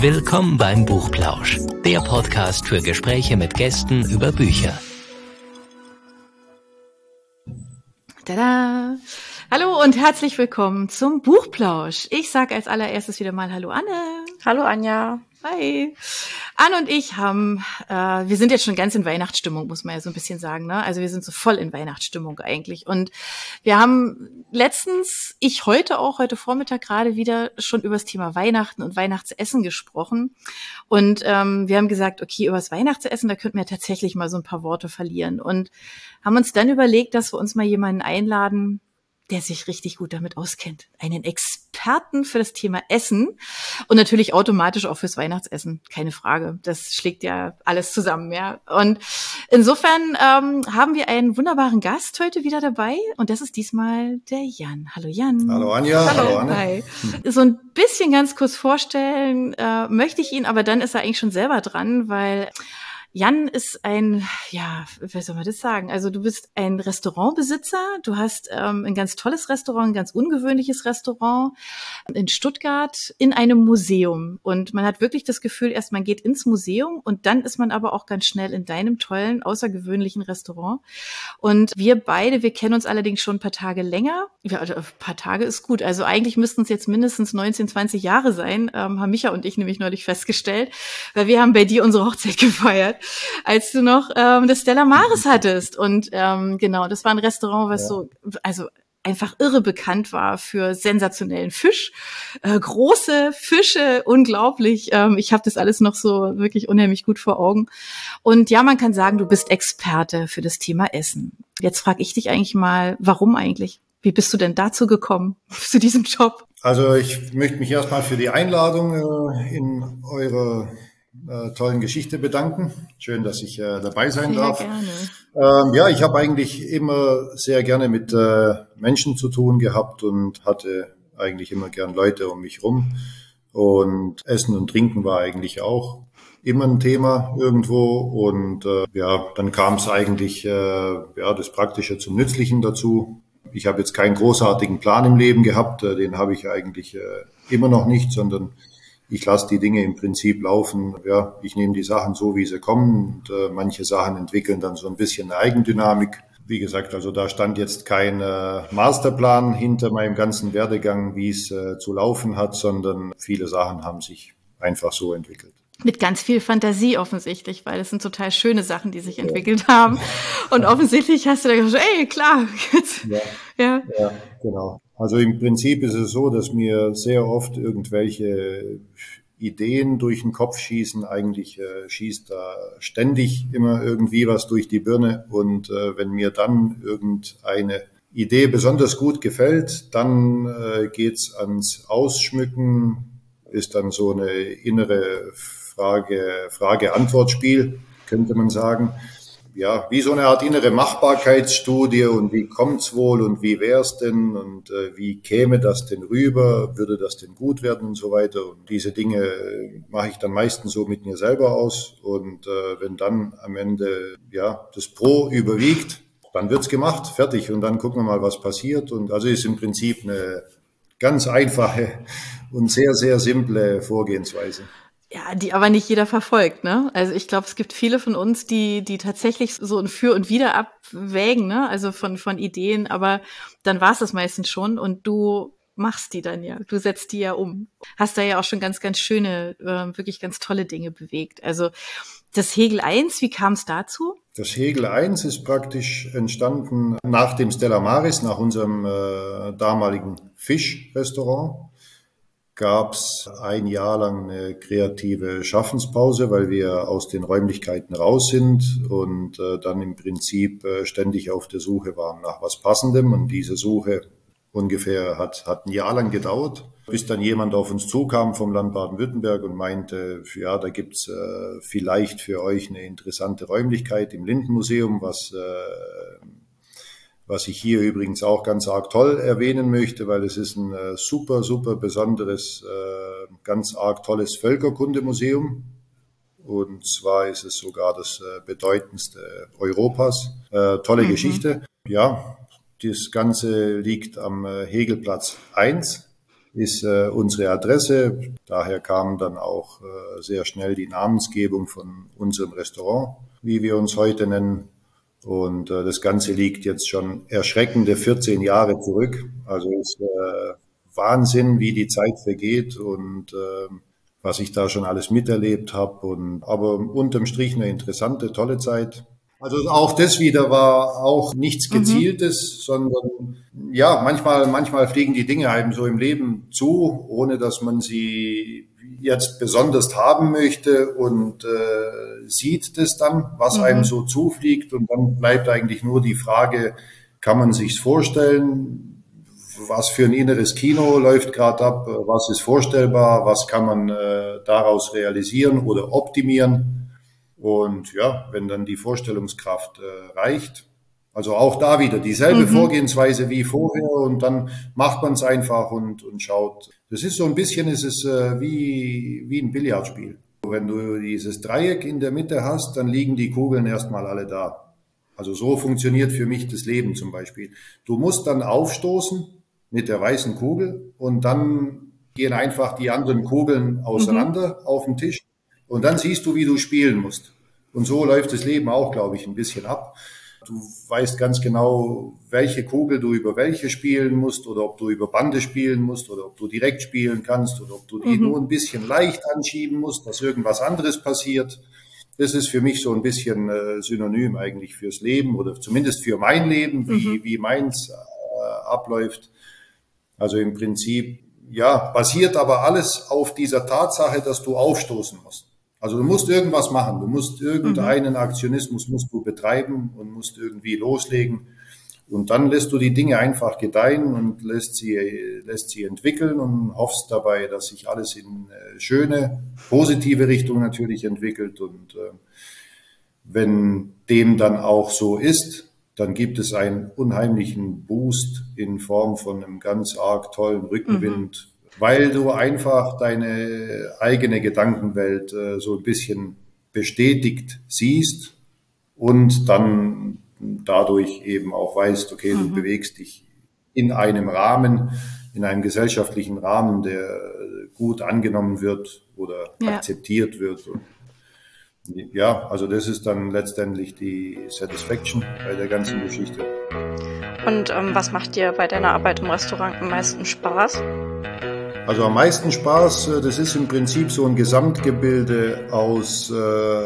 Willkommen beim Buchplausch, der Podcast für Gespräche mit Gästen über Bücher. Tada! Hallo und herzlich willkommen zum Buchplausch. Ich sage als allererstes wieder mal Hallo Anne. Hallo Anja. Hi. Anne und ich wir sind jetzt schon ganz in Weihnachtsstimmung, muss man ja so ein bisschen sagen, ne? Also wir sind so voll in Weihnachtsstimmung eigentlich. Und wir haben heute Vormittag gerade wieder schon über das Thema Weihnachten und Weihnachtsessen gesprochen. Und wir haben gesagt, okay, über das Weihnachtsessen, da könnten wir tatsächlich mal so ein paar Worte verlieren. Und haben uns dann überlegt, dass wir uns mal jemanden einladen, der sich richtig gut damit auskennt. Einen Experten für das Thema Essen und natürlich automatisch auch fürs Weihnachtsessen. Keine Frage. Das schlägt ja alles zusammen, ja. Und insofern haben wir einen wunderbaren Gast heute wieder dabei und das ist diesmal der Jan. Hallo Jan. Hallo Anja. Hallo Anne. Hi. So ein bisschen ganz kurz vorstellen möchte ich ihn, aber dann ist er eigentlich schon selber dran, weil Jan ist wie soll man das sagen? Also du bist ein Restaurantbesitzer, du hast ein ganz tolles Restaurant, ein ganz ungewöhnliches Restaurant in Stuttgart in einem Museum. Und man hat wirklich das Gefühl, erst man geht ins Museum und dann ist man aber auch ganz schnell in deinem tollen, außergewöhnlichen Restaurant. Und wir kennen uns allerdings schon ein paar Tage länger. Ja, also ein paar Tage ist gut. Also eigentlich müssten es jetzt mindestens 19, 20 Jahre sein, haben Micha und ich nämlich neulich festgestellt, weil wir haben bei dir unsere Hochzeit gefeiert, als du noch das Stella Maris hattest. Und genau, das war ein Restaurant, was einfach irre bekannt war für sensationellen Fisch, große Fische, unglaublich. Ich habe das alles noch so wirklich unheimlich gut vor Augen. Und ja, man kann sagen, du bist Experte für das Thema Essen. Jetzt frage ich dich eigentlich mal, warum eigentlich? Wie bist du denn dazu gekommen, zu diesem Job? Also ich möchte mich erstmal für die Einladung in eure tollen Geschichte bedanken. Schön, dass ich dabei sein darf. Gerne. Ich habe eigentlich immer sehr gerne mit Menschen zu tun gehabt und hatte eigentlich immer gern Leute um mich rum. Und Essen und Trinken war eigentlich auch immer ein Thema irgendwo. Und dann kam es eigentlich das Praktische zum Nützlichen dazu. Ich habe jetzt keinen großartigen Plan im Leben gehabt, den habe ich eigentlich immer noch nicht, sondern ich lasse die Dinge im Prinzip laufen. Ja, ich nehme die Sachen so, wie sie kommen. Und manche Sachen entwickeln dann so ein bisschen eine Eigendynamik. Wie gesagt, also da stand jetzt kein Masterplan hinter meinem ganzen Werdegang, wie es zu laufen hat, sondern viele Sachen haben sich einfach so entwickelt. Mit ganz viel Fantasie offensichtlich, weil es sind total schöne Sachen, die sich entwickelt haben. Und offensichtlich hast du da gesagt, ey, klar. Ja, genau. Also im Prinzip ist es so, dass mir sehr oft irgendwelche Ideen durch den Kopf schießen. Eigentlich schießt da ständig immer irgendwie was durch die Birne. Und wenn mir dann irgendeine Idee besonders gut gefällt, dann geht's ans Ausschmücken, ist dann so eine innere Frage-Antwort-Spiel, könnte man sagen. Ja, wie so eine Art innere Machbarkeitsstudie und wie kommt's wohl und wie wär's denn und wie käme das denn rüber, würde das denn gut werden und so weiter. Und diese Dinge mache ich dann meistens so mit mir selber aus und wenn dann am Ende das Pro überwiegt, dann wird's gemacht, fertig und dann gucken wir mal, was passiert. Und also ist im Prinzip eine ganz einfache und sehr, sehr simple Vorgehensweise. Ja, die aber nicht jeder verfolgt, ne? Also ich glaube, es gibt viele von uns, die tatsächlich so ein Für und Wider abwägen, ne? Also von Ideen, aber dann war es das meistens schon und du machst die dann ja, du setzt die ja um. Hast da ja auch schon ganz, ganz schöne, wirklich ganz tolle Dinge bewegt. Also das Hegel 1, wie kam es dazu? Das Hegel 1 ist praktisch entstanden nach dem Stella Maris, nach unserem damaligen Fischrestaurant. Gab es ein Jahr lang eine kreative Schaffenspause, weil wir aus den Räumlichkeiten raus sind und dann im Prinzip ständig auf der Suche waren nach was Passendem. Und diese Suche hat ein Jahr lang gedauert, bis dann jemand auf uns zukam vom Land Baden-Württemberg und meinte, ja, da gibt's vielleicht für euch eine interessante Räumlichkeit im Lindenmuseum, was ich hier übrigens auch ganz arg toll erwähnen möchte, weil es ist ein super, super besonderes, ganz arg tolles Völkerkundemuseum. Und zwar ist es sogar das bedeutendste Europas. Tolle Geschichte. Ja, das Ganze liegt am Hegelplatz 1 ist unsere Adresse. Daher kam dann auch sehr schnell die Namensgebung von unserem Restaurant, wie wir uns heute nennen. Und das Ganze liegt jetzt schon erschreckende 14 Jahre zurück. Also ist Wahnsinn, wie die Zeit vergeht und was ich da schon alles miterlebt habe. Aber unterm Strich eine interessante, tolle Zeit. Also auch das wieder war auch nichts Gezieltes, sondern ja, manchmal fliegen die Dinge einem so im Leben zu, ohne dass man sie jetzt besonders haben möchte und sieht das dann, was einem so zufliegt. Und dann bleibt eigentlich nur die Frage, kann man sich's vorstellen? Was für ein inneres Kino läuft gerade ab? Was ist vorstellbar? Was kann man daraus realisieren oder optimieren? Und ja, wenn dann die Vorstellungskraft reicht, also auch da wieder dieselbe Vorgehensweise wie vorher und dann macht man es einfach und schaut. Das ist so ein bisschen, ist es wie ein Billardspiel. Wenn du dieses Dreieck in der Mitte hast, dann liegen die Kugeln erstmal alle da. Also so funktioniert für mich das Leben zum Beispiel. Du musst dann aufstoßen mit der weißen Kugel und dann gehen einfach die anderen Kugeln auseinander auf den Tisch. Und dann siehst du, wie du spielen musst. Und so läuft das Leben auch, glaube ich, ein bisschen ab. Du weißt ganz genau, welche Kugel du über welche spielen musst oder ob du über Bande spielen musst oder ob du direkt spielen kannst oder ob du die nur ein bisschen leicht anschieben musst, dass irgendwas anderes passiert. Das ist für mich so ein bisschen synonym eigentlich fürs Leben oder zumindest für mein Leben, wie meins abläuft. Also im Prinzip, ja, basiert aber alles auf dieser Tatsache, dass du aufstoßen musst. Also du musst irgendwas machen, du musst irgendeinen Aktionismus musst du betreiben und musst irgendwie loslegen. Und dann lässt du die Dinge einfach gedeihen und lässt sie entwickeln und hoffst dabei, dass sich alles in schöne, positive Richtung natürlich entwickelt. Und wenn dem dann auch so ist, dann gibt es einen unheimlichen Boost in Form von einem ganz arg tollen Rückenwind, weil du einfach deine eigene Gedankenwelt so ein bisschen bestätigt siehst und dann dadurch eben auch weißt, okay, du bewegst dich in einem Rahmen, in einem gesellschaftlichen Rahmen, der gut angenommen wird oder akzeptiert wird. Und ja, also das ist dann letztendlich die Satisfaction bei der ganzen Geschichte. Und was macht dir bei deiner Arbeit im Restaurant am meisten Spaß? Also am meisten Spaß, das ist im Prinzip so ein Gesamtgebilde aus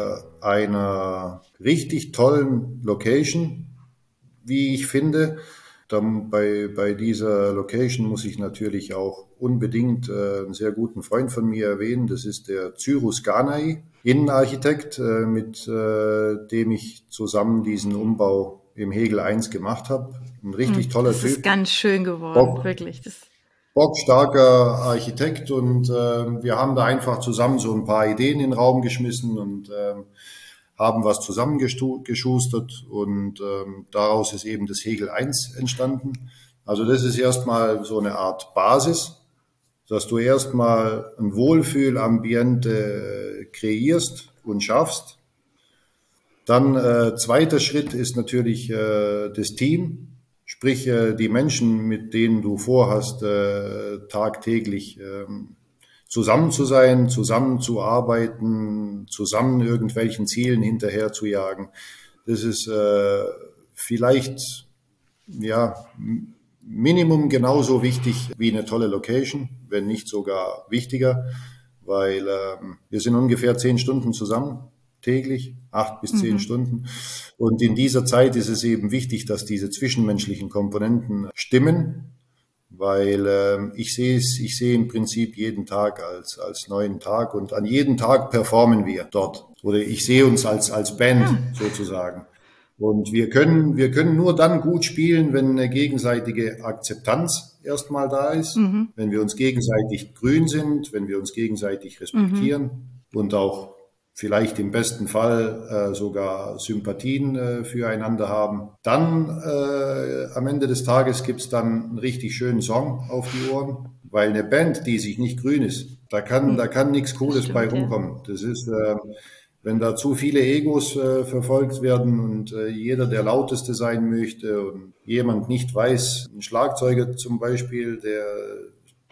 einer richtig tollen Location, wie ich finde. Dann bei dieser Location muss ich natürlich auch unbedingt einen sehr guten Freund von mir erwähnen. Das ist der Cyrus Ganay, Innenarchitekt, mit dem ich zusammen diesen Umbau im Hegel 1 gemacht habe. Ein richtig toller Typ. Das ist ganz schön geworden, wirklich. Bockstarker Architekt und wir haben da einfach zusammen so ein paar Ideen in den Raum geschmissen und haben was zusammengeschustert und daraus ist eben das Hegel 1 entstanden. Also das ist erstmal so eine Art Basis, dass du erstmal ein Wohlfühlambiente kreierst und schaffst. Dann zweiter Schritt ist natürlich das Team. Sprich, die Menschen, mit denen du vorhast, tagtäglich zusammen zu sein, zusammen zu arbeiten, zusammen irgendwelchen Zielen hinterher zu jagen. Das ist vielleicht ja Minimum genauso wichtig wie eine tolle Location, wenn nicht sogar wichtiger, weil wir sind ungefähr 10 Stunden zusammen. Täglich, 8 bis 10 Stunden. Und in dieser Zeit ist es eben wichtig, dass diese zwischenmenschlichen Komponenten stimmen, weil ich sehe im Prinzip jeden Tag als neuen Tag und an jedem Tag performen wir dort. Oder ich sehe uns als Band sozusagen. Und wir können nur dann gut spielen, wenn eine gegenseitige Akzeptanz erstmal da ist, wenn wir uns gegenseitig grün sind, wenn wir uns gegenseitig respektieren und auch vielleicht im besten Fall sogar Sympathien füreinander haben. Dann am Ende des Tages gibt's dann einen richtig schönen Song auf die Ohren, weil eine Band, die sich nicht grün ist, da kann nichts Cooles bei rumkommen. Das ist, wenn da zu viele Egos verfolgt werden und jeder der Lauteste sein möchte und jemand nicht weiß, ein Schlagzeuger zum Beispiel, der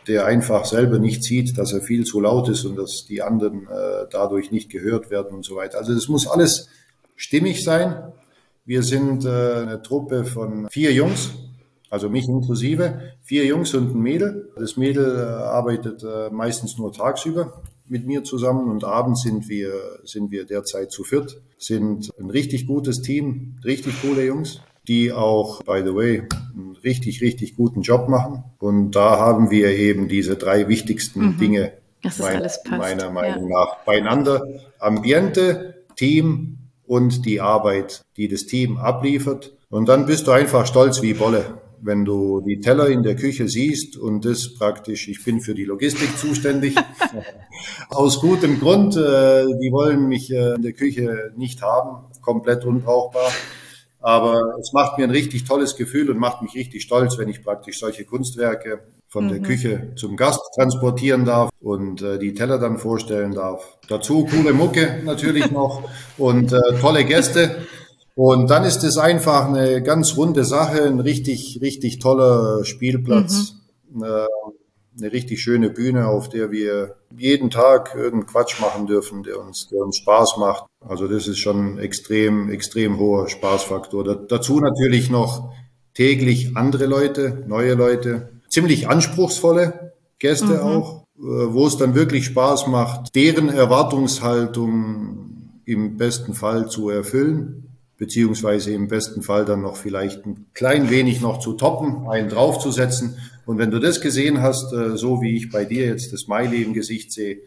der einfach selber nicht sieht, dass er viel zu laut ist und dass die anderen dadurch nicht gehört werden und so weiter. Also es muss alles stimmig sein. Wir sind eine Truppe von 4 Jungs, also mich inklusive, 4 Jungs und ein Mädel. Das Mädel arbeitet meistens nur tagsüber mit mir zusammen und abends sind wir derzeit zu 4, sind ein richtig gutes Team, richtig coole Jungs, die auch, by the way, einen richtig, richtig guten Job machen. Und da haben wir eben diese 3 wichtigsten Dinge meiner Meinung nach beieinander. Ambiente, Team und die Arbeit, die das Team abliefert. Und dann bist du einfach stolz wie Bolle, wenn du die Teller in der Küche siehst und das praktisch, ich bin für die Logistik zuständig, aus gutem Grund, die wollen mich in der Küche nicht haben, komplett unbrauchbar. Aber es macht mir ein richtig tolles Gefühl und macht mich richtig stolz, wenn ich praktisch solche Kunstwerke von der Küche zum Gast transportieren darf und die Teller dann vorstellen darf. Dazu coole Mucke natürlich noch und tolle Gäste. Und dann ist es einfach eine ganz runde Sache, ein richtig, richtig toller Spielplatz, eine richtig schöne Bühne, auf der wir jeden Tag irgendeinen Quatsch machen dürfen, der uns Spaß macht. Also das ist schon extrem, extrem hoher Spaßfaktor. Dazu natürlich noch täglich andere Leute, neue Leute, ziemlich anspruchsvolle Gäste auch, wo es dann wirklich Spaß macht, deren Erwartungshaltung im besten Fall zu erfüllen, beziehungsweise im besten Fall dann noch vielleicht ein klein wenig noch zu toppen, einen draufzusetzen. Und wenn du das gesehen hast, so wie ich bei dir jetzt das Smiley im Gesicht sehe,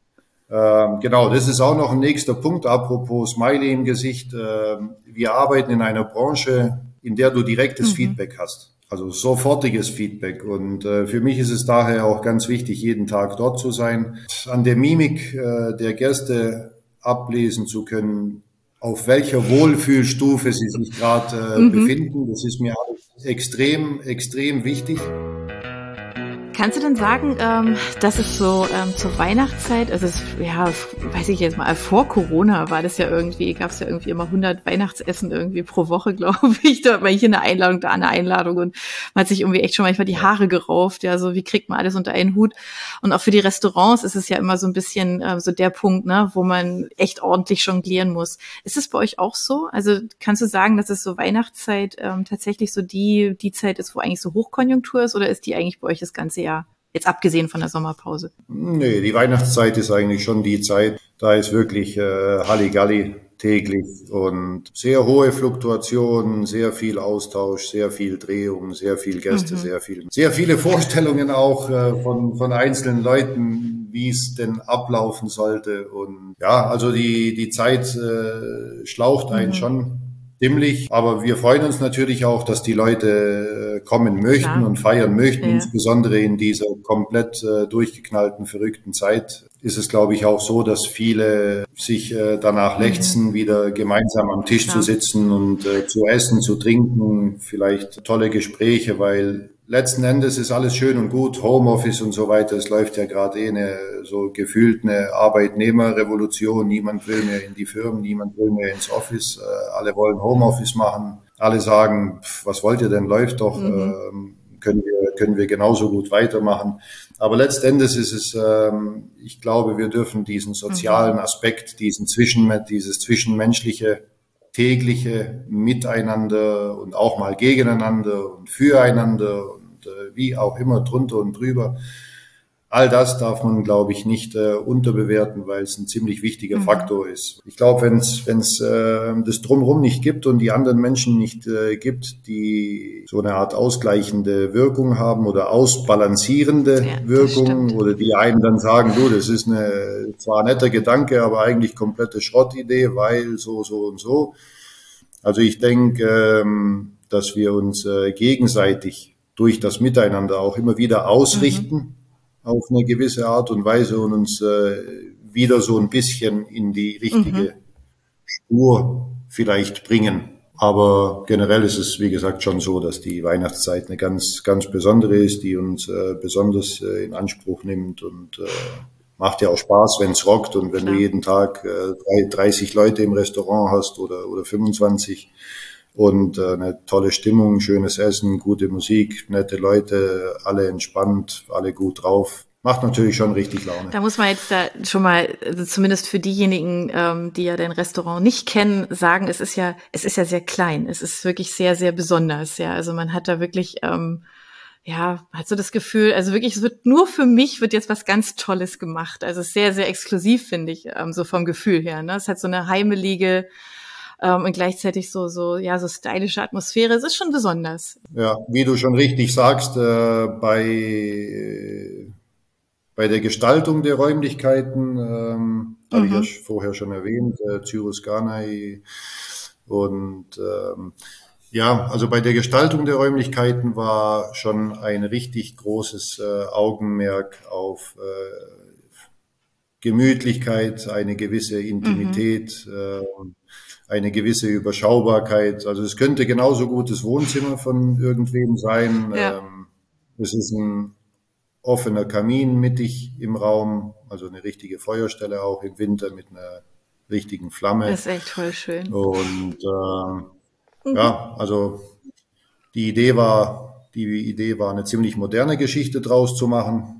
genau, das ist auch noch ein nächster Punkt, apropos Smiley im Gesicht. Wir arbeiten in einer Branche, in der du direktes Feedback hast, also sofortiges Feedback. Und für mich ist es daher auch ganz wichtig, jeden Tag dort zu sein, an der Mimik der Gäste ablesen zu können, auf welcher Wohlfühlstufe sie sich gerade befinden. Das ist mir extrem, extrem wichtig. Kannst du denn sagen, dass es so zur Weihnachtszeit, also weiß ich jetzt mal, vor Corona war das ja irgendwie, gab es ja irgendwie immer 100 Weihnachtsessen irgendwie pro Woche, glaube ich. Da war hier eine Einladung, da eine Einladung und man hat sich irgendwie echt schon manchmal die Haare gerauft, ja, so wie kriegt man alles unter einen Hut. Und auch für die Restaurants ist es ja immer so ein bisschen so der Punkt, ne, wo man echt ordentlich jonglieren muss. Ist es bei euch auch so? Also kannst du sagen, dass es so Weihnachtszeit tatsächlich so die Zeit ist, wo eigentlich so Hochkonjunktur ist, oder ist die eigentlich bei euch das ganze Jahr? Jetzt abgesehen von der Sommerpause. Nee, die Weihnachtszeit ist eigentlich schon die Zeit, da ist wirklich Halligalli täglich und sehr hohe Fluktuationen, sehr viel Austausch, sehr viel Drehung, sehr viel Gäste, sehr viele Vorstellungen auch von einzelnen Leuten, wie es denn ablaufen sollte. Und ja, also die Zeit schlaucht einen schon ziemlich, aber wir freuen uns natürlich auch, dass die Leute kommen möchten und feiern möchten, insbesondere in dieser komplett durchgeknallten, verrückten Zeit. Ist es, glaube ich, auch so, dass viele sich danach lechzen, wieder gemeinsam am Tisch zu sitzen und zu essen, zu trinken, vielleicht tolle Gespräche, weil letzten Endes ist alles schön und gut, Homeoffice und so weiter. Es läuft ja gerade so gefühlt eine Arbeitnehmerrevolution. Niemand will mehr in die Firmen, niemand will mehr ins Office. Alle wollen Homeoffice machen. Alle sagen, was wollt ihr denn, läuft doch, können wir genauso gut weitermachen. Aber letzten Endes ist es, ich glaube, wir dürfen diesen sozialen Aspekt, dieses zwischenmenschliche, tägliche Miteinander und auch mal gegeneinander und füreinander und wie auch immer drunter und drüber. All das darf man, glaube ich, nicht unterbewerten, weil es ein ziemlich wichtiger Faktor ist. Ich glaube, wenn es das Drumherum nicht gibt und die anderen Menschen nicht gibt, die so eine Art ausgleichende Wirkung haben oder ausbalancierende Wirkung oder die einem dann sagen, du, das ist zwar ein netter Gedanke, aber eigentlich komplette Schrottidee, weil so und so. Also ich denke, dass wir uns gegenseitig durch das Miteinander auch immer wieder ausrichten auf eine gewisse Art und Weise und uns wieder so ein bisschen in die richtige Spur vielleicht bringen. Aber generell ist es, wie gesagt, schon so, dass die Weihnachtszeit eine ganz, ganz besondere ist, die uns besonders in Anspruch nimmt und macht ja auch Spaß, wenn es rockt und wenn du jeden Tag 30 Leute im Restaurant hast oder 25. und eine tolle Stimmung, schönes Essen, gute Musik, nette Leute, alle entspannt, alle gut drauf. Macht natürlich schon richtig Laune. Da muss man jetzt da schon mal, also zumindest für diejenigen, die ja dein Restaurant nicht kennen, sagen, es ist ja sehr klein. Es ist wirklich sehr, sehr besonders. Ja, also man hat da wirklich, hat so das Gefühl, also wirklich, es wird nur für mich wird jetzt was ganz Tolles gemacht. Also es ist sehr, sehr exklusiv, finde ich, so vom Gefühl her. Ne? Es hat so eine heimelige und gleichzeitig so stylische Atmosphäre. Es ist schon besonders. Ja, wie du schon richtig sagst, bei der Gestaltung der Räumlichkeiten, habe ich ja vorher schon erwähnt, Cyrus Ganay und also bei der Gestaltung der Räumlichkeiten war schon ein richtig großes Augenmerk auf Gemütlichkeit, eine gewisse Intimität, eine gewisse Überschaubarkeit. Also es könnte genauso gut das Wohnzimmer von irgendwem sein. Ja. Es ist ein offener Kamin mittig im Raum, also eine richtige Feuerstelle auch im Winter mit einer richtigen Flamme. Das ist echt voll schön. Und also die Idee war eine ziemlich moderne Geschichte draus zu machen,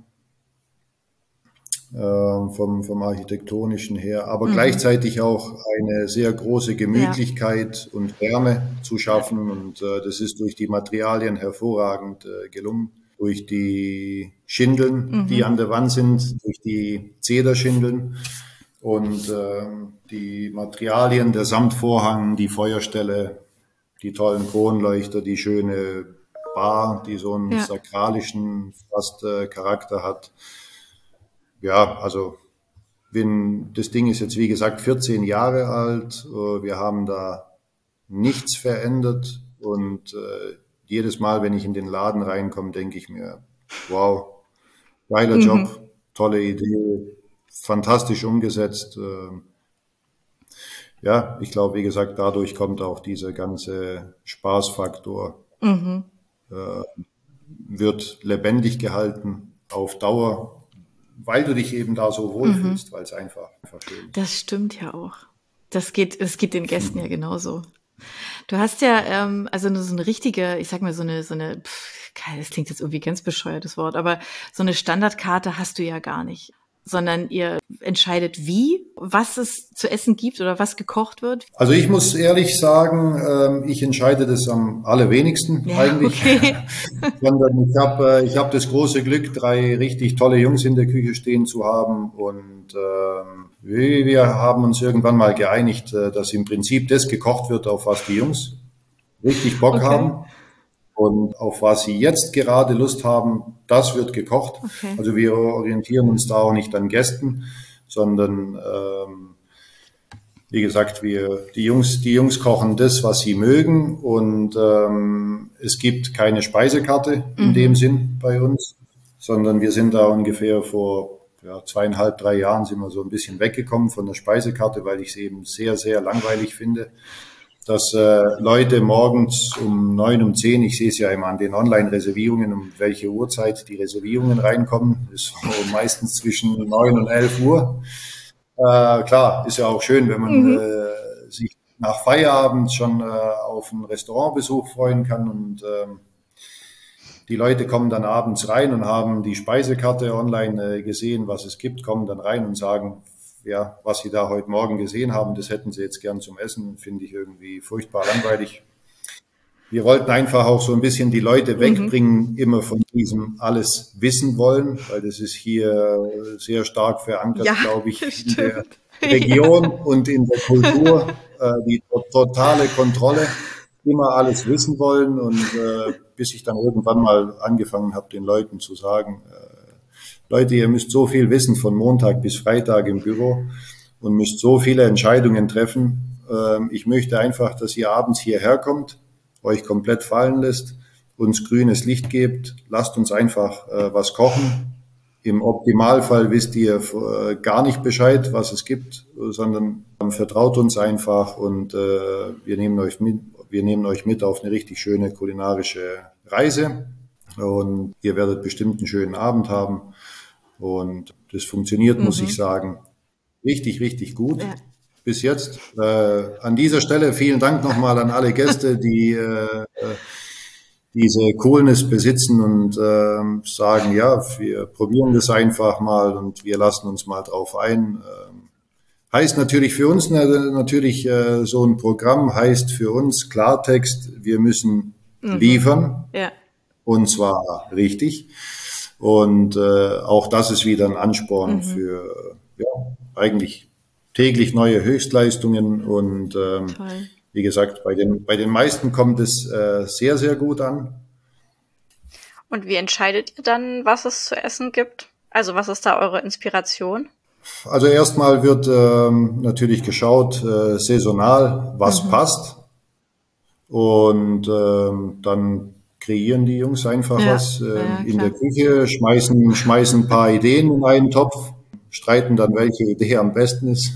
vom Architektonischen her, aber gleichzeitig auch eine sehr große Gemütlichkeit und Wärme zu schaffen. Und das ist durch die Materialien hervorragend gelungen. Durch die Schindeln, die an der Wand sind, durch die Zederschindeln und die Materialien, der Samtvorhang, die Feuerstelle, die tollen Kronleuchter, die schöne Bar, die so einen sakralischen fast Charakter hat. Ja, also das Ding ist jetzt wie gesagt 14 Jahre alt. Wir haben da nichts verändert und jedes Mal, wenn ich in den Laden reinkomme, denke ich mir, wow, geiler Job, tolle Idee, fantastisch umgesetzt. Ich glaube, wie gesagt, dadurch kommt auch dieser ganze Spaßfaktor, wird lebendig gehalten auf Dauer, weil du dich eben da so wohlfühlst, weil es einfach schön ist. Das stimmt ja auch. Das geht den Gästen ja genauso. Du hast ja also so eine richtige, ich sag mal das klingt jetzt irgendwie ganz bescheuertes Wort, aber so eine Standardkarte hast du ja gar nicht, sondern ihr entscheidet was es zu essen gibt oder was gekocht wird. Also ich muss ehrlich sagen, ich entscheide das am allerwenigsten eigentlich. Okay. Sondern ich hab das große Glück, 3 richtig tolle Jungs in der Küche stehen zu haben und wir haben uns irgendwann mal geeinigt, dass im Prinzip das gekocht wird, auf was die Jungs richtig Bock haben und auf was sie jetzt gerade Lust haben, das wird gekocht. Okay. Also wir orientieren uns da auch nicht an Gästen, sondern wie gesagt, die Jungs kochen das, was sie mögen und es gibt keine Speisekarte in dem Sinn bei uns, sondern wir sind da ungefähr vor 2,5, 3 Jahren sind wir so ein bisschen weggekommen von der Speisekarte, weil ich es eben sehr, sehr langweilig finde, dass Leute morgens um 9, um 10, ich sehe es ja immer an den Online-Reservierungen, um welche Uhrzeit die Reservierungen reinkommen, ist so meistens zwischen 9 und 11 Uhr. Klar, ist ja auch schön, wenn man sich nach Feierabend schon auf einen Restaurantbesuch freuen kann und die Leute kommen dann abends rein und haben die Speisekarte online gesehen, was es gibt, kommen dann rein und sagen, ja, was sie da heute Morgen gesehen haben, das hätten sie jetzt gern zum Essen, finde ich irgendwie furchtbar langweilig. Wir wollten einfach auch so ein bisschen die Leute wegbringen, immer von diesem alles wissen wollen, weil das ist hier sehr stark verankert, glaube ich, in der Region und in der Kultur, die totale Kontrolle, immer alles wissen wollen und bis ich dann irgendwann mal angefangen habe, den Leuten zu sagen, Leute, ihr müsst so viel wissen von Montag bis Freitag im Büro und müsst so viele Entscheidungen treffen. Ich möchte einfach, dass ihr abends hierher kommt, euch komplett fallen lässt, uns grünes Licht gebt, lasst uns einfach was kochen. Im Optimalfall wisst ihr gar nicht Bescheid, was es gibt, sondern vertraut uns einfach und wir nehmen euch mit auf eine richtig schöne kulinarische Reise und ihr werdet bestimmt einen schönen Abend haben und das funktioniert, muss ich sagen, richtig, richtig gut. Ja. bis jetzt. An dieser Stelle vielen Dank nochmal an alle Gäste, die diese Coolness besitzen und sagen, ja, wir probieren das einfach mal und wir lassen uns mal drauf ein. Heißt natürlich für uns natürlich so ein Programm heißt für uns Klartext, wir müssen liefern, Ja. und zwar richtig. Und auch das ist wieder ein Ansporn für eigentlich täglich neue Höchstleistungen und Toll. wie gesagt, bei den meisten kommt es sehr, sehr gut an. Und wie entscheidet ihr dann, was es zu essen gibt? Also was ist da eure Inspiration? Also erstmal wird natürlich geschaut, saisonal, was passt. Und dann kreieren die Jungs einfach was in der Küche, schmeißen ein paar Ideen in einen Topf, streiten dann, welche Idee am besten ist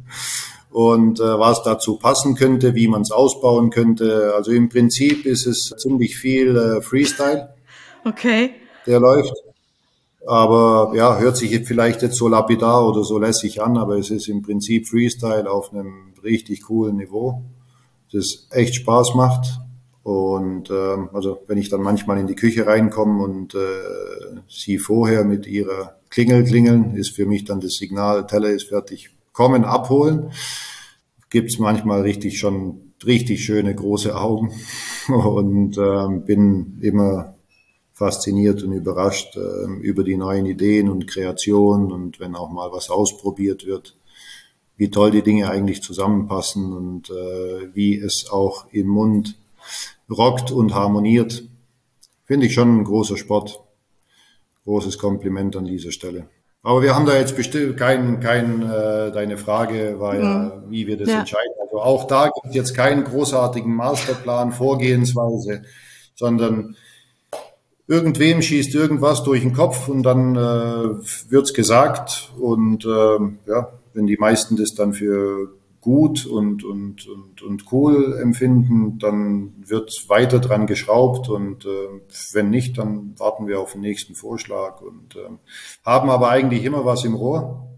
und was dazu passen könnte, wie man es ausbauen könnte. Also im Prinzip ist es ziemlich viel Freestyle, Okay. der läuft. Aber ja, hört sich vielleicht jetzt so lapidar oder so lässig an, aber es ist im Prinzip Freestyle auf einem richtig coolen Niveau, das echt Spaß macht. Und also wenn ich dann manchmal in die Küche reinkomme und sie vorher mit ihrer Klingel klingeln, ist für mich dann das Signal, Teller ist fertig, kommen, abholen. Gibt's manchmal richtig schöne große Augen und bin immer fasziniert und überrascht über die neuen Ideen und Kreationen und wenn auch mal was ausprobiert wird, wie toll die Dinge eigentlich zusammenpassen und wie es auch im Mund rockt und harmoniert. Finde ich schon ein großer Sport. Großes Kompliment an dieser Stelle. Aber wir haben da jetzt bestimmt deine Frage war ja, wie wir das entscheiden. Also auch da gibt es jetzt keinen großartigen Masterplan, Vorgehensweise, sondern irgendwem schießt irgendwas durch den Kopf und dann wird's gesagt und wenn die meisten das dann für gut und cool empfinden, dann wird weiter dran geschraubt und wenn nicht, dann warten wir auf den nächsten Vorschlag und haben aber eigentlich immer was im Rohr,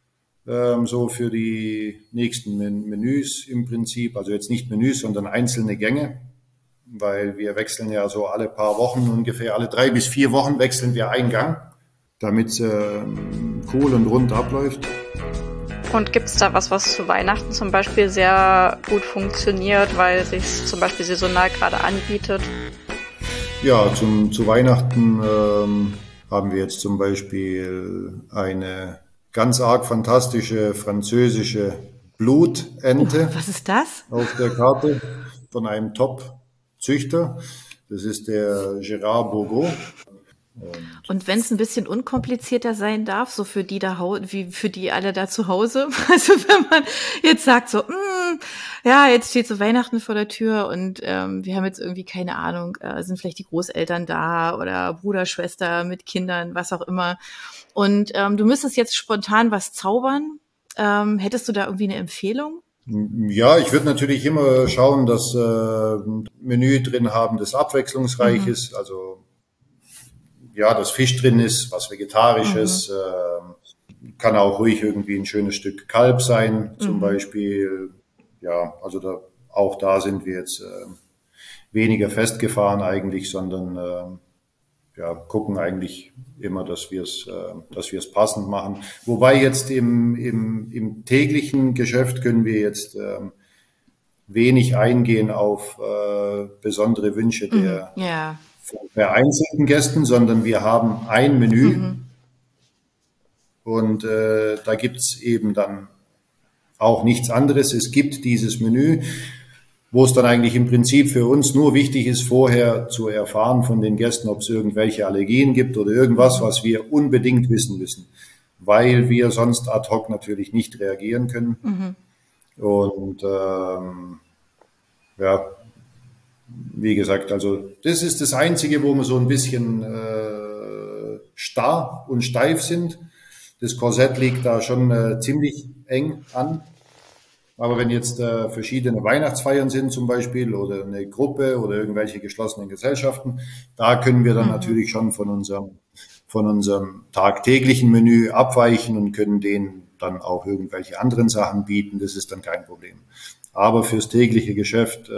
so für die nächsten Menüs im Prinzip, also jetzt nicht Menüs, sondern einzelne Gänge. Weil wir wechseln ja so alle paar Wochen, ungefähr alle 3 bis 4 Wochen wechseln wir einen Gang, damit es cool und rund abläuft. Und gibt es da was zu Weihnachten zum Beispiel sehr gut funktioniert, weil sich zum Beispiel saisonal gerade anbietet? Ja, zu Weihnachten haben wir jetzt zum Beispiel eine ganz arg fantastische französische Blutente. Was ist das? Auf der Karte von einem Top-Züchter. Das ist der Gérard Bourgault. Und wenn es ein bisschen unkomplizierter sein darf, so für die wie für die alle da zu Hause, also wenn man jetzt sagt so, ja, jetzt steht so Weihnachten vor der Tür und wir haben jetzt irgendwie keine Ahnung, sind vielleicht die Großeltern da oder Bruder, Schwester mit Kindern, was auch immer. Und du müsstest jetzt spontan was zaubern. Hättest du da irgendwie eine Empfehlung? Ja, ich würde natürlich immer schauen, dass Menü drin haben, das abwechslungsreich ist, also ja, dass Fisch drin ist, was Vegetarisches, kann auch ruhig irgendwie ein schönes Stück Kalb sein, zum Beispiel. Ja, also auch da sind wir jetzt weniger festgefahren eigentlich, sondern gucken eigentlich immer, dass wir es passend machen. Wobei jetzt im täglichen Geschäft können wir jetzt wenig eingehen auf besondere Wünsche der vereinzelten Gästen, sondern wir haben ein Menü und da gibt's eben dann auch nichts anderes. Es gibt dieses Menü, wo es dann eigentlich im Prinzip für uns nur wichtig ist, vorher zu erfahren von den Gästen, ob es irgendwelche Allergien gibt oder irgendwas, was wir unbedingt wissen müssen, weil wir sonst ad hoc natürlich nicht reagieren können. Und wie gesagt, also das ist das Einzige, wo wir so ein bisschen starr und steif sind. Das Korsett liegt da schon ziemlich eng an. Aber wenn jetzt verschiedene Weihnachtsfeiern sind zum Beispiel oder eine Gruppe oder irgendwelche geschlossenen Gesellschaften, da können wir dann natürlich schon von unserem tagtäglichen Menü abweichen und können den dann auch irgendwelche anderen Sachen bieten, das ist dann kein Problem. Aber fürs tägliche Geschäft,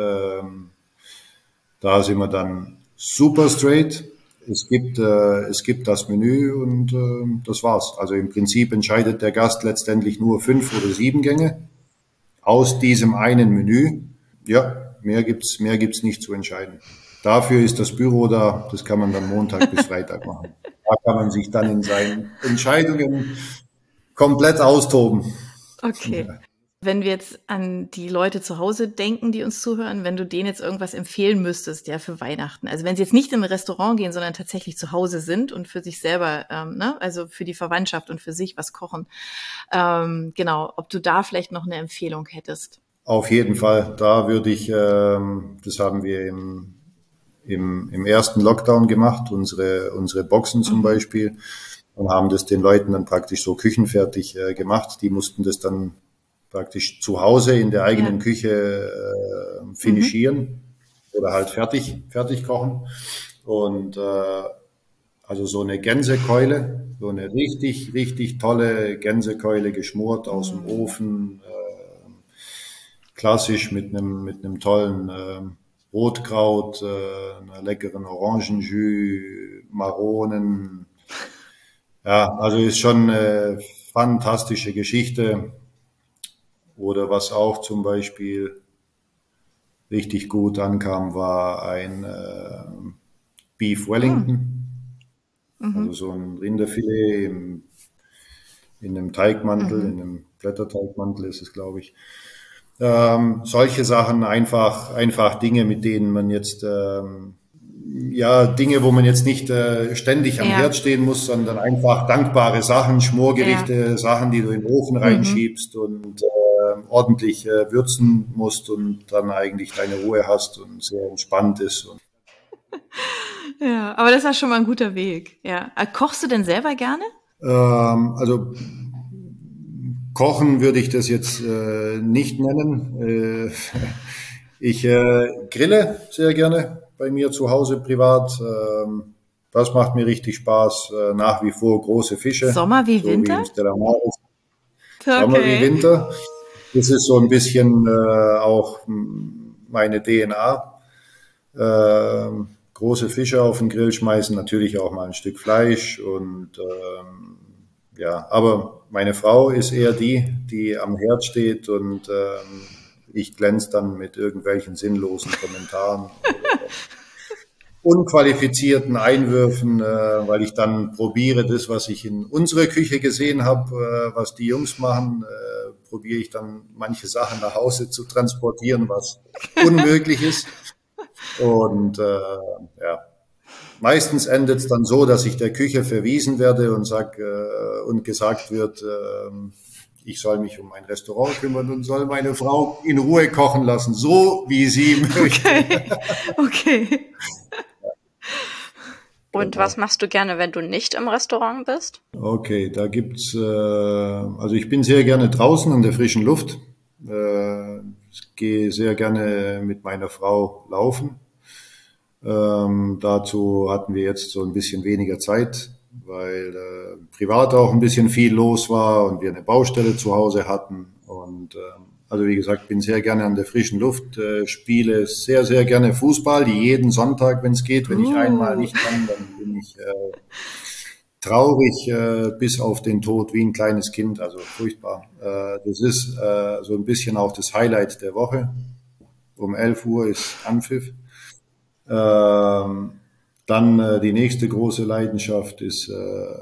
da sind wir dann super straight. Es gibt das Menü und das war's. Also im Prinzip entscheidet der Gast letztendlich nur 5 oder 7 Gänge aus diesem einen Menü. Ja, mehr gibt's nicht zu entscheiden. Dafür ist das Büro da. Das kann man dann Montag bis Freitag machen. Da kann man sich dann in seinen Entscheidungen komplett austoben. Okay. Ja. Wenn wir jetzt an die Leute zu Hause denken, die uns zuhören, wenn du denen jetzt irgendwas empfehlen müsstest, ja, für Weihnachten. Also wenn sie jetzt nicht in ein Restaurant gehen, sondern tatsächlich zu Hause sind und für sich selber, also für die Verwandtschaft und für sich was kochen. Genau, ob du da vielleicht noch eine Empfehlung hättest. Auf jeden Fall. Da würde ich, das haben wir im ersten Lockdown gemacht, unsere Boxen zum Beispiel, und haben das den Leuten dann praktisch so küchenfertig gemacht. Die mussten das dann praktisch zu Hause in der eigenen Küche finischieren oder halt fertig kochen. Und also so eine Gänsekeule, so eine richtig, richtig tolle Gänsekeule, geschmort aus dem Ofen, klassisch mit einem tollen Rotkraut, einer leckeren Orangenjus, Maronen. Ja, also ist schon eine fantastische Geschichte. Oder was auch zum Beispiel richtig gut ankam, war ein Beef Wellington. Also so ein Rinderfilet in einem Teigmantel, in einem Blätterteigmantel ist es, glaube ich. Solche Sachen, einfach Dinge, mit denen man jetzt, Dinge, wo man jetzt nicht ständig am Herd stehen muss, sondern einfach dankbare Sachen, Schmorgerichte, Sachen, die du in den Ofen reinschiebst und ordentlich würzen musst und dann eigentlich deine Ruhe hast und sehr entspannt ist. Ja, aber das ist ja schon mal ein guter Weg. Ja. Kochst du denn selber gerne? Also Kochen würde ich das jetzt nicht nennen. Ich grille sehr gerne bei mir zu Hause privat. Das macht mir richtig Spaß. Nach wie vor große Fische. Sommer wie Winter? Wie im Stella Maris. Okay. Sommer wie Winter. Das ist so ein bisschen auch meine DNA. Große Fische auf den Grill schmeißen, natürlich auch mal ein Stück Fleisch und aber meine Frau ist eher die am Herd steht und ich glänze dann mit irgendwelchen sinnlosen Kommentaren, unqualifizierten Einwürfen, weil ich dann probiere, das, was ich in unserer Küche gesehen habe, was die Jungs machen, probiere ich dann manche Sachen nach Hause zu transportieren, was unmöglich ist. Und meistens endet es dann so, dass ich der Küche verwiesen werde und gesagt wird, ich soll mich um mein Restaurant kümmern und soll meine Frau in Ruhe kochen lassen, so wie sie möchte. Okay. Und was machst du gerne, wenn du nicht im Restaurant bist? Okay, da gibt's, also ich bin sehr gerne draußen an der frischen Luft. Ich gehe sehr gerne mit meiner Frau laufen. Dazu hatten wir jetzt so ein bisschen weniger Zeit, weil privat auch ein bisschen viel los war und wir eine Baustelle zu Hause hatten. Und also wie gesagt, bin sehr gerne an der frischen Luft, spiele sehr, sehr gerne Fußball, jeden Sonntag, wenn es geht. Wenn ich einmal nicht kann, dann bin ich traurig bis auf den Tod wie ein kleines Kind, also furchtbar. Das ist so ein bisschen auch das Highlight der Woche. Um 11 Uhr ist Anpfiff. Dann die nächste große Leidenschaft ist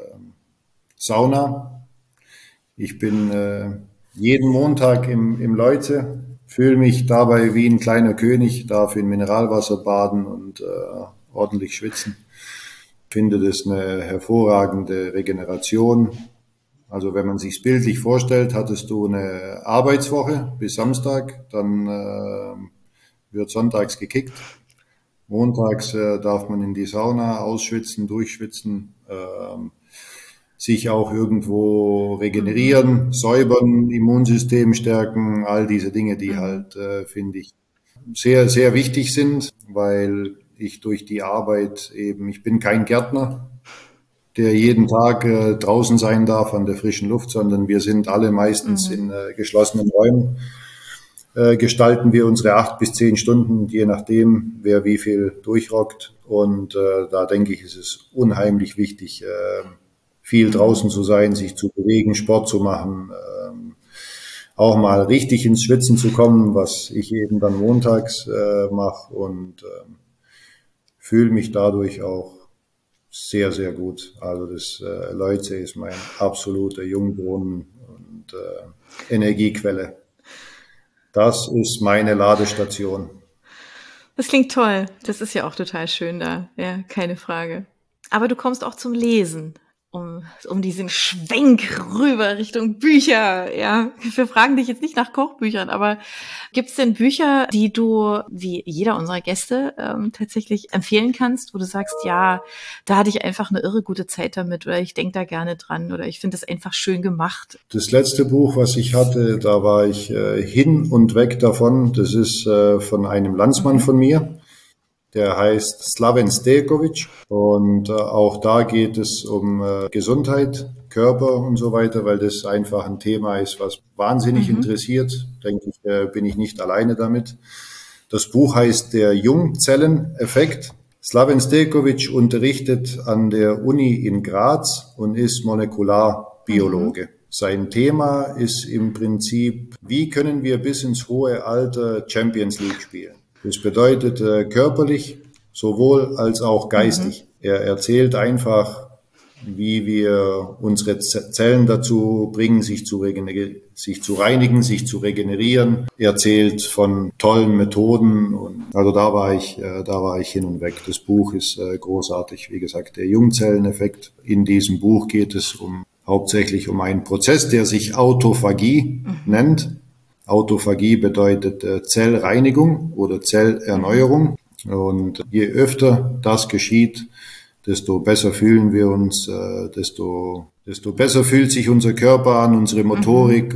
Sauna. Ich bin jeden Montag im Leute, fühle mich dabei wie ein kleiner König, darf in Mineralwasser baden und ordentlich schwitzen. Finde das eine hervorragende Regeneration. Also wenn man sich's bildlich vorstellt, hattest du eine Arbeitswoche bis Samstag, dann wird sonntags gekickt. Montags darf man in die Sauna ausschwitzen, durchschwitzen, sich auch irgendwo regenerieren, säubern, Immunsystem stärken, all diese Dinge, die halt, finde ich, sehr, sehr wichtig sind, weil ich durch die Arbeit eben, ich bin kein Gärtner, der jeden Tag draußen sein darf an der frischen Luft, sondern wir sind alle meistens in geschlossenen Räumen. Gestalten wir unsere 8 bis 10 Stunden, je nachdem, wer wie viel durchrockt. Und da denke ich, ist es unheimlich wichtig, viel draußen zu sein, sich zu bewegen, Sport zu machen, auch mal richtig ins Schwitzen zu kommen, was ich eben dann montags mache und fühle mich dadurch auch sehr, sehr gut. Also das Leuze ist mein absoluter Jungbrunnen und Energiequelle. Das ist meine Ladestation. Das klingt toll. Das ist ja auch total schön da. Ja, keine Frage. Aber du kommst auch zum Lesen, um diesen Schwenk rüber Richtung Bücher. Ja, wir fragen dich jetzt nicht nach Kochbüchern, aber gibt es denn Bücher, die du, wie jeder unserer Gäste, tatsächlich empfehlen kannst, wo du sagst, ja, da hatte ich einfach eine irre gute Zeit damit oder ich denke da gerne dran oder ich finde das einfach schön gemacht? Das letzte Buch, was ich hatte, da war ich hin und weg davon. Das ist von einem Landsmann von mir. Der heißt Slaven Stojkovic und auch da geht es um Gesundheit, Körper und so weiter, weil das einfach ein Thema ist, was wahnsinnig interessiert. Denke ich, bin ich nicht alleine damit. Das Buch heißt Der Jungzelleneffekt. Slaven Stojkovic unterrichtet an der Uni in Graz und ist Molekularbiologe. Sein Thema ist im Prinzip, wie können wir bis ins hohe Alter Champions League spielen? Das bedeutet körperlich sowohl als auch geistig. Er erzählt einfach, wie wir unsere Zellen dazu bringen, sich zu reinigen, sich zu regenerieren. Er erzählt von tollen Methoden und also da war ich hin und weg. Das Buch ist großartig. Wie gesagt, der Jungzelleneffekt. In diesem Buch geht es hauptsächlich um einen Prozess, der sich Autophagie nennt. Autophagie bedeutet Zellreinigung oder Zellerneuerung. Und je öfter das geschieht, desto besser fühlen wir uns, desto besser fühlt sich unser Körper an, unsere Motorik,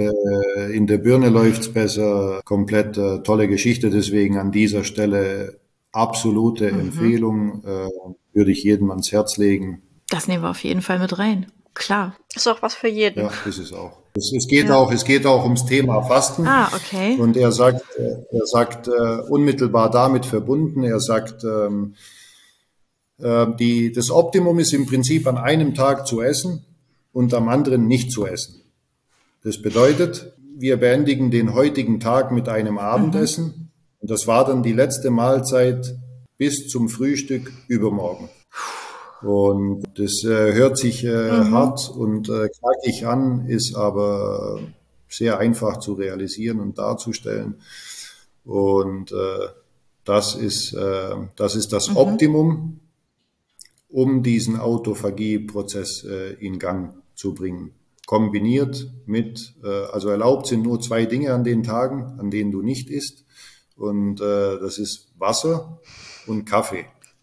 in der Birne läuft's besser. Komplett tolle Geschichte. Deswegen an dieser Stelle absolute Empfehlung, würde ich jedem ans Herz legen. Das nehmen wir auf jeden Fall mit rein. Klar. Ist auch was für jeden. Ja, ist es auch. Es geht auch ums Thema Fasten. Ah, okay. Und er sagt unmittelbar damit verbunden, er sagt, das Optimum ist im Prinzip an einem Tag zu essen und am anderen nicht zu essen. Das bedeutet, wir beendigen den heutigen Tag mit einem Abendessen und das war dann die letzte Mahlzeit bis zum Frühstück übermorgen. Und das hört sich hart und knackig an, ist aber sehr einfach zu realisieren und darzustellen. Und das ist das Optimum, um diesen Autophagie-Prozess in Gang zu bringen. Kombiniert mit, also erlaubt sind nur 2 Dinge an den Tagen, an denen du nicht isst. Und das ist Wasser und Kaffee.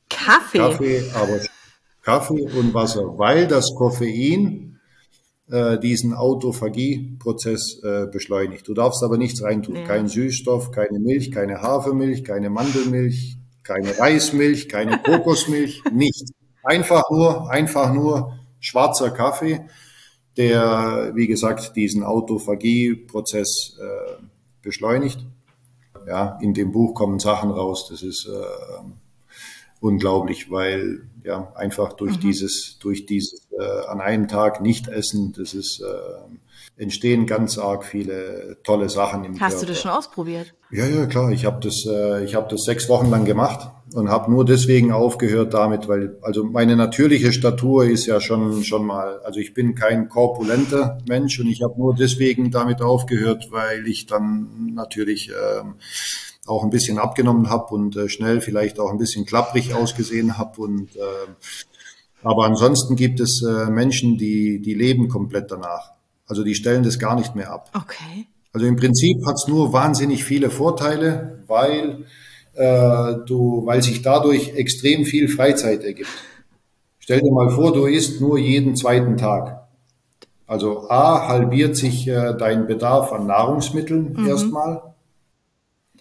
Kaffee und Wasser, weil das Koffein diesen Autophagie-Prozess beschleunigt. Du darfst aber nichts reintun. Ja. Kein Süßstoff, keine Milch, keine Hafermilch, keine Mandelmilch, keine Reismilch, keine Kokosmilch, nichts. Einfach nur schwarzer Kaffee, der, wie gesagt, diesen Autophagie-Prozess beschleunigt. Ja, in dem Buch kommen Sachen raus, das ist unglaublich, weil ja einfach durch dieses an einem Tag nicht essen, das ist entstehen ganz arg viele tolle Sachen im Körper. Hast du das schon ausprobiert? Ja, klar. Ich habe das 6 Wochen lang gemacht und habe nur deswegen aufgehört damit, weil also meine natürliche Statur ist ja schon mal, also ich bin kein korpulenter Mensch und ich habe nur deswegen damit aufgehört, weil ich dann natürlich auch ein bisschen abgenommen habe und schnell vielleicht auch ein bisschen klapprig ausgesehen habe und aber ansonsten gibt es Menschen, die leben komplett danach. Also die stellen das gar nicht mehr ab. Okay. Also im Prinzip hat es nur wahnsinnig viele Vorteile, weil sich dadurch extrem viel Freizeit ergibt. Stell dir mal vor, du isst nur jeden 2. Tag. Also halbiert sich dein Bedarf an Nahrungsmitteln erstmal.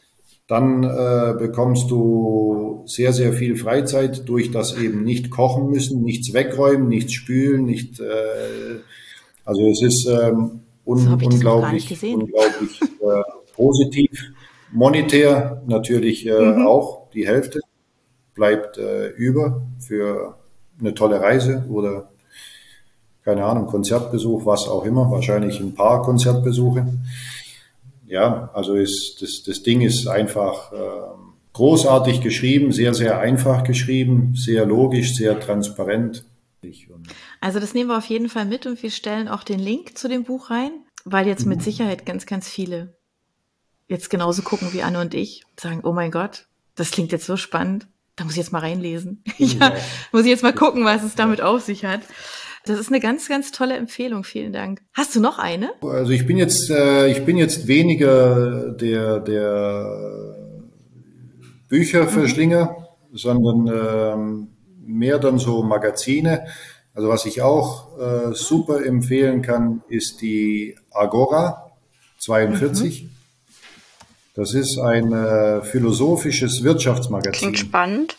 Dann bekommst du sehr, sehr viel Freizeit durch das eben nicht kochen müssen, nichts wegräumen, nichts spülen, nicht. Also es ist unglaublich positiv. Monetär natürlich auch die Hälfte bleibt über für eine tolle Reise oder keine Ahnung, Konzertbesuch, was auch immer, wahrscheinlich ein paar Konzertbesuche. Ja, also das Ding ist einfach großartig geschrieben, sehr, sehr einfach geschrieben, sehr logisch, sehr transparent. Also das nehmen wir auf jeden Fall mit und wir stellen auch den Link zu dem Buch rein, weil jetzt mit Sicherheit ganz, ganz viele jetzt genauso gucken wie Anne und ich und sagen, oh mein Gott, das klingt jetzt so spannend, da muss ich jetzt mal reinlesen. Ja, muss ich jetzt mal gucken, was es damit auf sich hat. Das ist eine ganz, ganz tolle Empfehlung. Vielen Dank. Hast du noch eine? Also ich bin jetzt weniger der Bücherverschlinger, sondern mehr dann so Magazine. Also was ich auch super empfehlen kann, ist die Agora 42. Das ist ein philosophisches Wirtschaftsmagazin. Klingt spannend.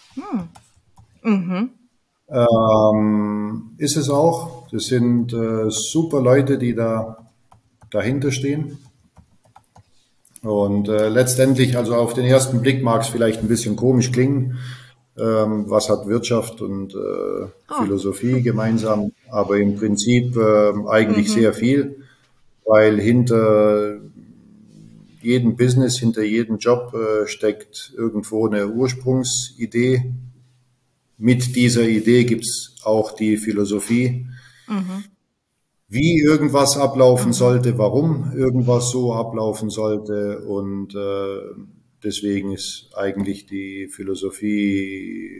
Ist es auch. Das sind super Leute, die dahinter stehen. Und letztendlich, also auf den ersten Blick mag es vielleicht ein bisschen komisch klingen. Was hat Wirtschaft und Philosophie gemeinsam? Aber im Prinzip eigentlich sehr viel, weil hinter jedem Business, hinter jedem Job steckt irgendwo eine Ursprungsidee. Mit dieser Idee gibt's auch die Philosophie, wie irgendwas ablaufen sollte, warum irgendwas so ablaufen sollte. Und deswegen ist eigentlich die Philosophie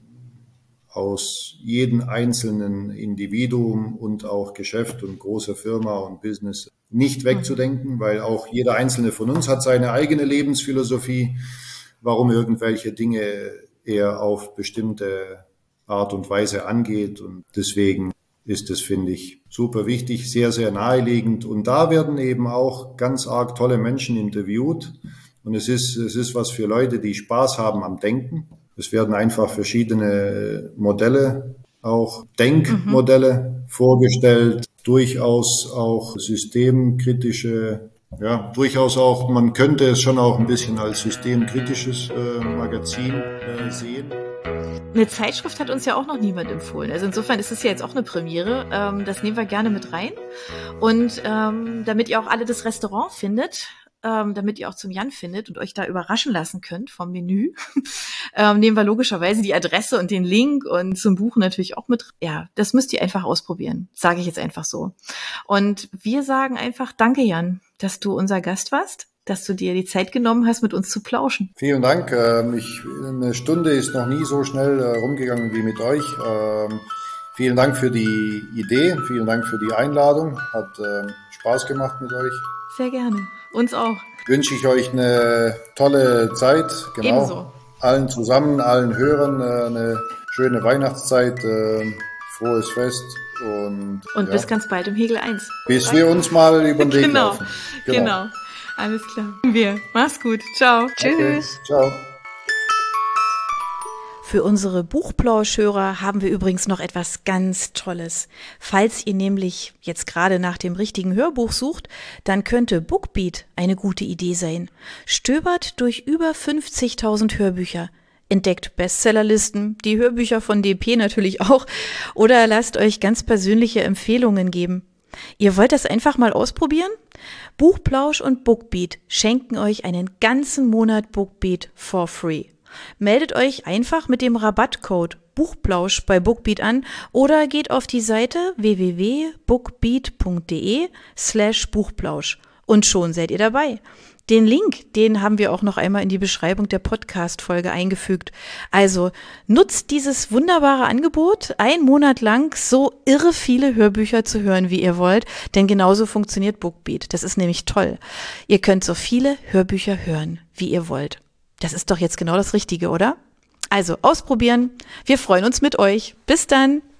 aus jedem einzelnen Individuum und auch Geschäft und großer Firma und Business nicht wegzudenken, weil auch jeder einzelne von uns hat seine eigene Lebensphilosophie, warum irgendwelche Dinge er auf bestimmte Art und Weise angeht. Und deswegen ist es, finde ich, super wichtig, sehr, sehr naheliegend. Und da werden eben auch ganz arg tolle Menschen interviewt. Und es ist was für Leute, die Spaß haben am Denken. Es werden einfach verschiedene Modelle, auch Denkmodelle vorgestellt, durchaus auch systemkritische, ja, durchaus auch, man könnte es schon auch ein bisschen als systemkritisches Magazin sehen. Eine Zeitschrift hat uns ja auch noch niemand empfohlen. Also insofern ist es ja jetzt auch eine Premiere. Das nehmen wir gerne mit rein. Und damit ihr auch alle das Restaurant findet, damit ihr auch zum Jan findet und euch da überraschen lassen könnt vom Menü, nehmen wir logischerweise die Adresse und den Link und zum Buchen natürlich auch mit. Ja, das müsst ihr einfach ausprobieren, sage ich jetzt einfach so. Und wir sagen einfach danke, Jan, dass du unser Gast warst, dass du dir die Zeit genommen hast, mit uns zu plauschen. Vielen Dank. Eine Stunde ist noch nie so schnell rumgegangen wie mit euch. Vielen Dank für die Idee, vielen Dank für die Einladung. Hat Spaß gemacht mit euch. Sehr gerne. Uns auch. Wünsche ich euch eine tolle Zeit. Genau. Ebenso. Allen zusammen, allen Hörern eine schöne Weihnachtszeit, frohes Fest und bis ganz bald im Hegel 1. Bis wir uns mal über den Weg laufen. Genau. Alles klar. Mach's gut. Ciao. Tschüss. Okay. Ciao. Für unsere Buchplauschhörer haben wir übrigens noch etwas ganz Tolles. Falls ihr nämlich jetzt gerade nach dem richtigen Hörbuch sucht, dann könnte Bookbeat eine gute Idee sein. Stöbert durch über 50.000 Hörbücher, entdeckt Bestsellerlisten, die Hörbücher von DP natürlich auch, oder lasst euch ganz persönliche Empfehlungen geben. Ihr wollt das einfach mal ausprobieren? Buchplausch und Bookbeat schenken euch einen ganzen Monat Bookbeat for free. Meldet euch einfach mit dem Rabattcode Buchplausch bei Bookbeat an oder geht auf die Seite www.bookbeat.de/Buchplausch und schon seid ihr dabei. Den Link, den haben wir auch noch einmal in die Beschreibung der Podcast-Folge eingefügt. Also nutzt dieses wunderbare Angebot, einen Monat lang so irre viele Hörbücher zu hören, wie ihr wollt, denn genauso funktioniert Bookbeat. Das ist nämlich toll. Ihr könnt so viele Hörbücher hören, wie ihr wollt. Das ist doch jetzt genau das Richtige, oder? Also ausprobieren. Wir freuen uns mit euch. Bis dann.